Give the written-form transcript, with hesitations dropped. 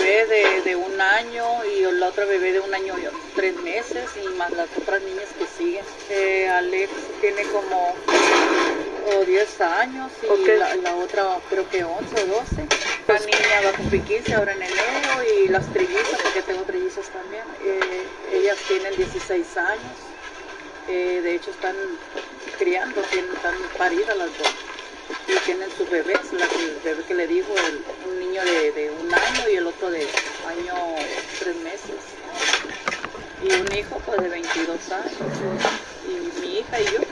bebé de 1 año y la otra bebé de 1 año y 3 meses y más las otras niñas que siguen. Alex tiene como 10 años y Okay. la otra creo que 11 o 12. La niña va a cumplir 15 ahora en enero y las trillizas, porque tengo trillizas también, ellas tienen 16 años. De hecho están criando, están paridas las dos y tienen sus bebés, el bebé que le digo, un niño de 1 año y el otro de 1 año 3 meses y un hijo pues de 22 años y mi hija y yo.